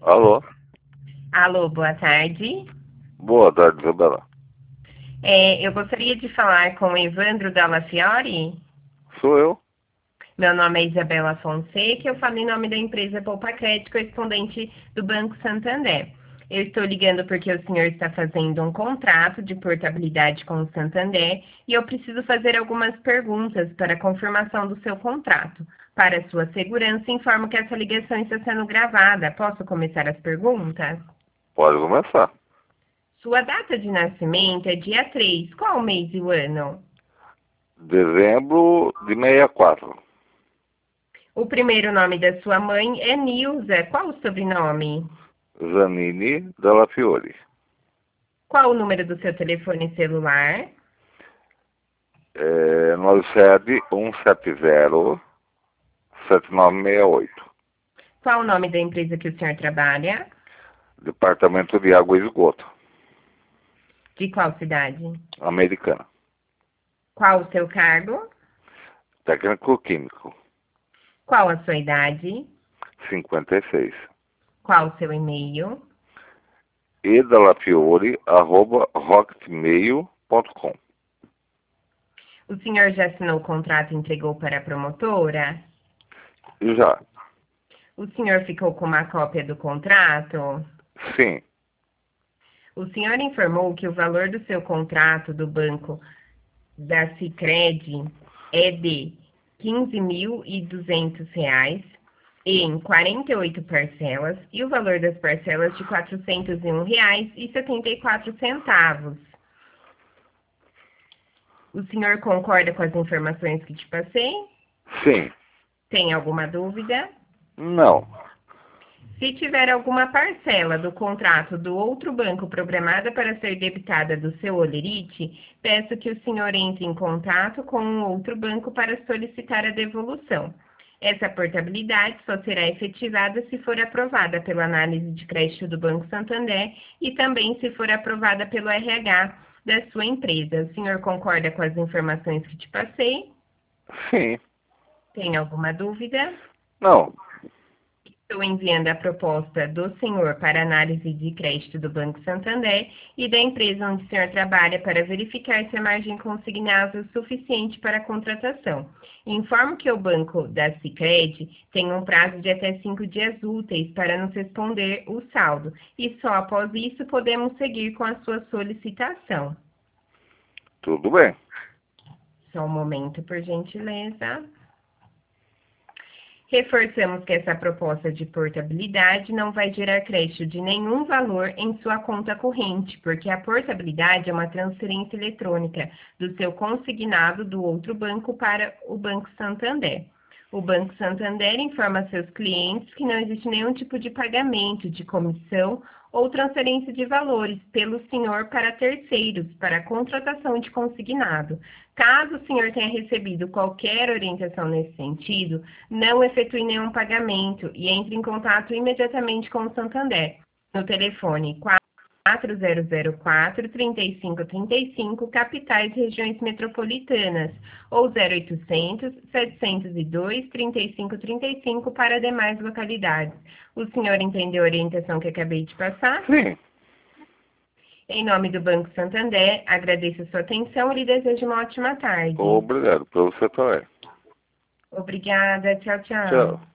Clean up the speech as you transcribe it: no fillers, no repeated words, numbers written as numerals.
Alô? Alô, boa tarde. Boa tarde, Isabela. Eu gostaria de falar com o Evandro Dalla Fiore. Sou eu? Meu nome é Isabela Fonseca, eu falo em nome da empresa Poupa Crédito, correspondente do Banco Santander. Eu estou ligando porque o senhor está fazendo um contrato de portabilidade com o Santander e eu preciso fazer algumas perguntas para a confirmação do seu contrato. Para sua segurança, informo que essa ligação está sendo gravada. Posso começar as perguntas? Pode começar. Sua data de nascimento é dia 3. Qual o mês e o ano? Dezembro de 64. O primeiro nome da sua mãe é Nilza. Qual o sobrenome? Zanini Della Fiore. Qual o número do seu telefone celular? 97170-7968. Qual o nome da empresa que o senhor trabalha? Departamento de Água e Esgoto. De qual cidade? Americana. Qual o seu cargo? Técnico Químico. Qual a sua idade? 56. Qual o seu e-mail? edalafiore@rocketmail.com. O senhor já assinou o contrato e entregou para a promotora? Já. O senhor ficou com uma cópia do contrato? Sim. O senhor informou que o valor do seu contrato do banco da Sicredi é de R$ 15.200 em 48 parcelas e o valor das parcelas de R$ 401,74. O senhor concorda com as informações que te passei? Sim. Tem alguma dúvida? Não. Se tiver alguma parcela do contrato do outro banco programada para ser debitada do seu holerite, peço que o senhor entre em contato com um outro banco para solicitar a devolução. Essa portabilidade só será efetivada se for aprovada pela análise de crédito do Banco Santander e também se for aprovada pelo RH da sua empresa. O senhor concorda com as informações que te passei? Sim. Tem alguma dúvida? Não. Estou enviando a proposta do senhor para análise de crédito do Banco Santander e da empresa onde o senhor trabalha para verificar se a margem consignada é suficiente para a contratação. Informo que o banco da Sicredi tem um prazo de até 5 dias úteis para nos responder o saldo e só após isso podemos seguir com a sua solicitação. Tudo bem. Só um momento, por gentileza. Reforçamos que essa proposta de portabilidade não vai gerar crédito de nenhum valor em sua conta corrente, porque a portabilidade é uma transferência eletrônica do seu consignado do outro banco para o Banco Santander. O Banco Santander informa a seus clientes que não existe nenhum tipo de pagamento de comissão ou transferência de valores pelo senhor para terceiros para a contratação de consignado. Caso o senhor tenha recebido qualquer orientação nesse sentido, não efetue nenhum pagamento e entre em contato imediatamente com o Santander no telefone 4004-3535, capitais e regiões metropolitanas, ou 0800-702-3535 para demais localidades. O senhor entendeu a orientação que acabei de passar? Sim. Em nome do Banco Santander, agradeço a sua atenção e lhe desejo uma ótima tarde. Obrigado. Para você também. Obrigada. Tchau, tchau. Tchau.